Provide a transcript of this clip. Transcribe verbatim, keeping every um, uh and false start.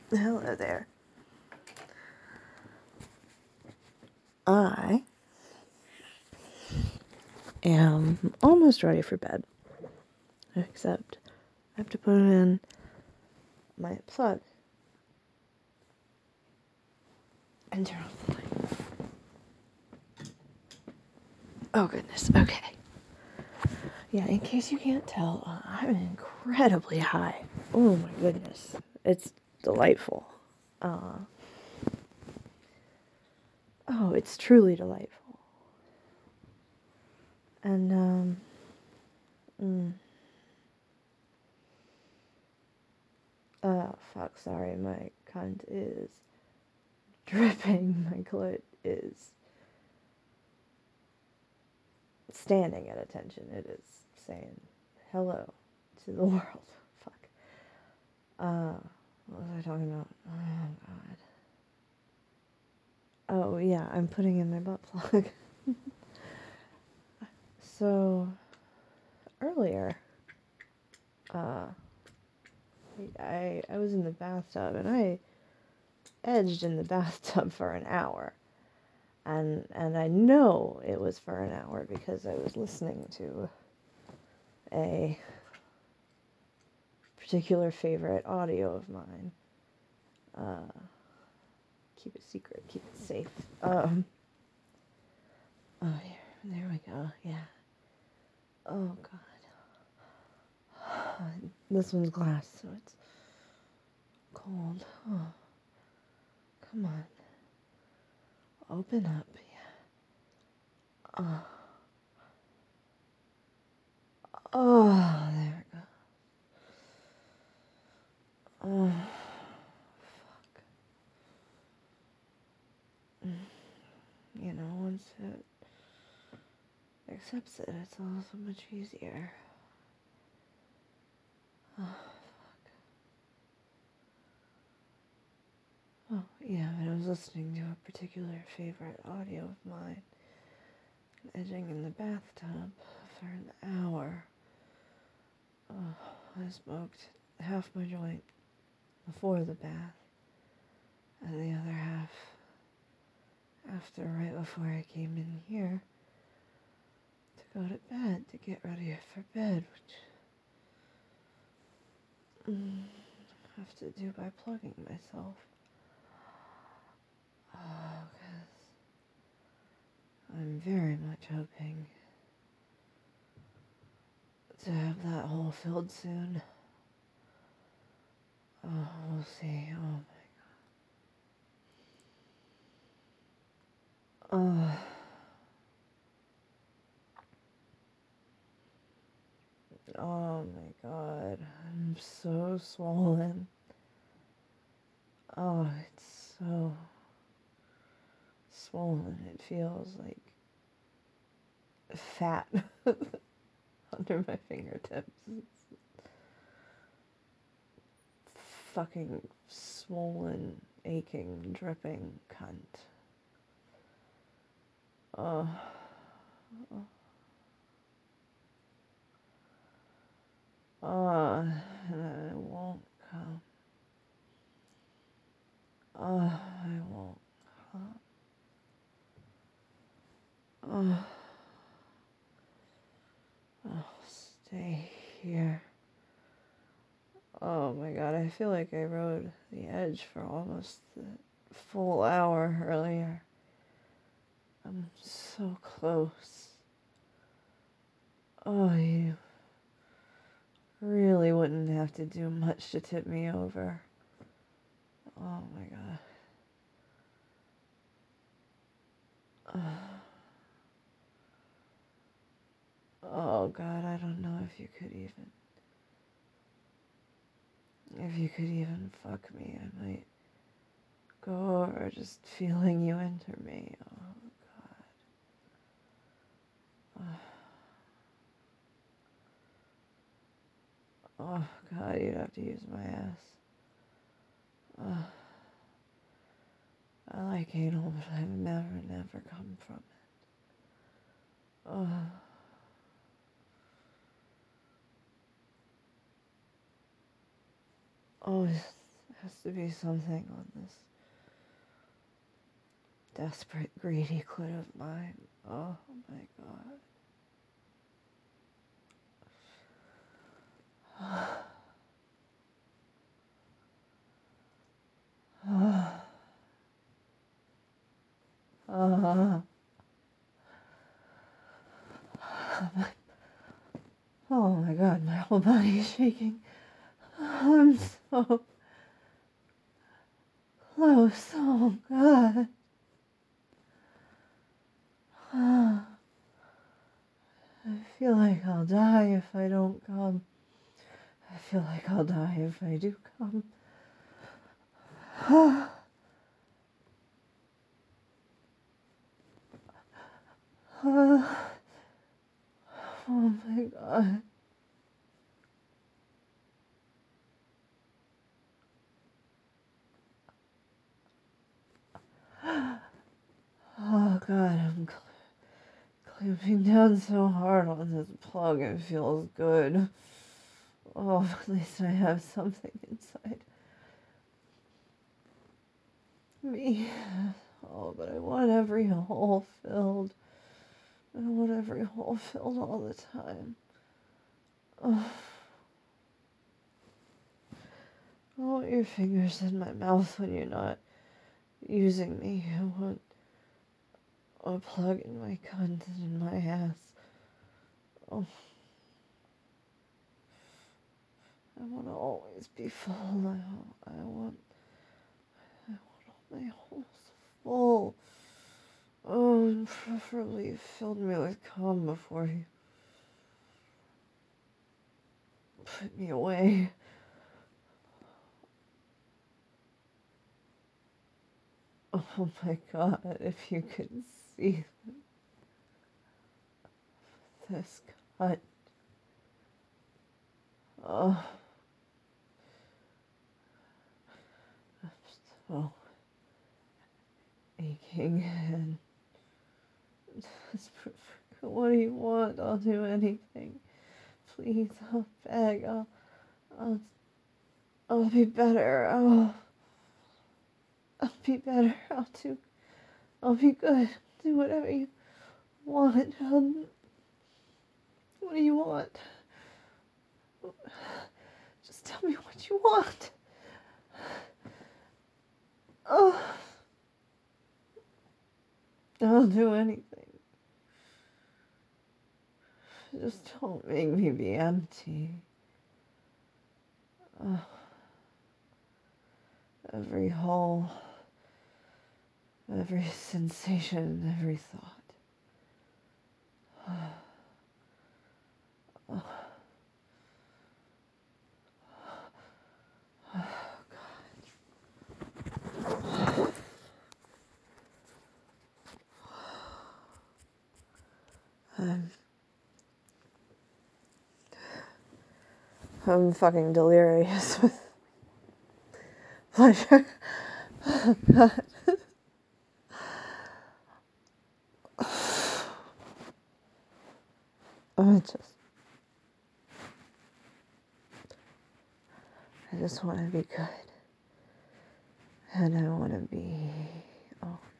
Hello there. I am almost ready for bed. Except I have to put in my plug and turn off the light. Oh goodness, okay. Yeah, in case you can't tell, uh, I'm incredibly high. Oh my goodness. It's delightful. Uh, oh, it's truly delightful. And, um, mm, uh, fuck, sorry, my cunt is dripping. My clit is standing at attention. It is saying hello to the world. Fuck. Uh, what was I talking about? Oh, God. Oh, yeah, I'm putting in my butt plug. So, earlier, uh, I, I was in the bathtub, and I edged in the bathtub for an hour. And, and I know it was for an hour because I was listening to a particular favorite audio of mine. Uh, keep it secret, keep it safe. Um, oh, here, there we go, yeah. Oh, God. This one's glass, so it's cold. Oh, come on. Open up, yeah. Oh, oh there we go. Oh, fuck. You know, once it accepts it, it's all so much easier. Oh, fuck. Oh, yeah, but I was listening to a particular favorite audio of mine, edging in the bathtub for an hour. Oh, I smoked half my joint before the bath, and the other half after, right before I came in here to go to bed, to get ready for bed, which mm, I have to do by plugging myself. Oh, because I'm very much hoping to have that hole filled soon. Oh, we'll see. Oh my god. Oh, oh my god. I'm so swollen. Oh, it's so swollen. It feels like fat under my fingertips. Fucking swollen, aching, dripping cunt. Oh. Oh, and I won't come. Oh, I won't come. Oh, I'll stay here. Oh my god, I feel like I rode the edge for almost a full hour earlier. I'm so close. Oh, you really wouldn't have to do much to tip me over. Oh my god. Oh god, I don't know if you could even, if you could even fuck me. I might go over just feeling you enter me. Oh god. Oh god, you'd have to use my ass. Oh, I like anal, but I've never, never come from it. Oh. Oh, has to be something on this desperate, greedy clit of mine. Oh my god. uh, oh my god, my whole body is shaking. I'm so close. Oh god. I feel like I'll die if I don't come. I feel like I'll die if I do come. Oh my god. Oh god, I'm cl- clamping down so hard on this plug. It feels good. Oh, at least I have something inside me. Oh, but I want every hole filled. I want every hole filled all the time. Oh. I want your fingers in my mouth when you're not using me. I want a plug in my cunt and in my ass. Oh. I want to always be full. I, I want, I want all my holes full. Oh, and preferably filled me with cum before you put me away. Oh my god, if you could see this cut. Oh. I'm so aching and desperate for, what do you want? I'll do anything. Please, I'll beg. I'll, I'll, I'll be better. I'll, I'll be better. I'll do, I'll be good. Do whatever you want. I'll, what do you want? Just tell me what you want. Oh, I'll do anything. Just don't make me be empty. Oh, every hole, every sensation, every thought. Oh. Oh, God. I'm, I'm fucking delirious with pleasure. Oh, God. I just, I just want to be good. And I want to be, oh